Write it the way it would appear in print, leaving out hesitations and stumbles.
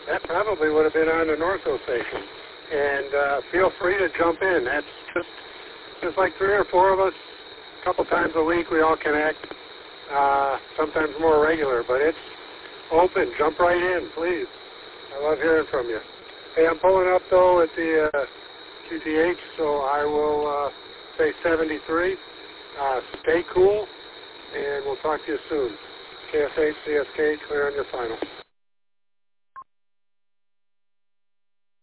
That probably would have been on the Northville station. And feel free to jump in. That's just like 3 or 4 of us, a couple times a week we all connect, sometimes more regular, but it's open. Jump right in, please. I love hearing from you. Hey, I'm pulling up, though, at the QTH, so I will say 73. Stay cool, and we'll talk to you soon. KSH, CSK, clear on your final.